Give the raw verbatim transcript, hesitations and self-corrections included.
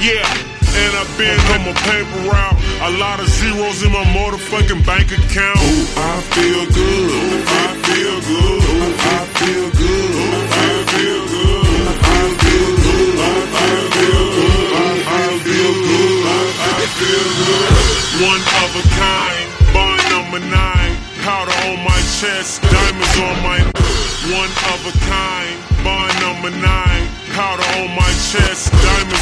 Yeah, and I've been on my paper route. A lot of zeros in my motherfucking bank account. Ooh, I feel good. I feel good. I feel good. I feel good. I feel good. I feel good. I feel good. I feel good. One of a kind, bar number nine. Powder on my chest, diamonds on my. One of a kind, bar number nine. Powder on my chest, diamonds.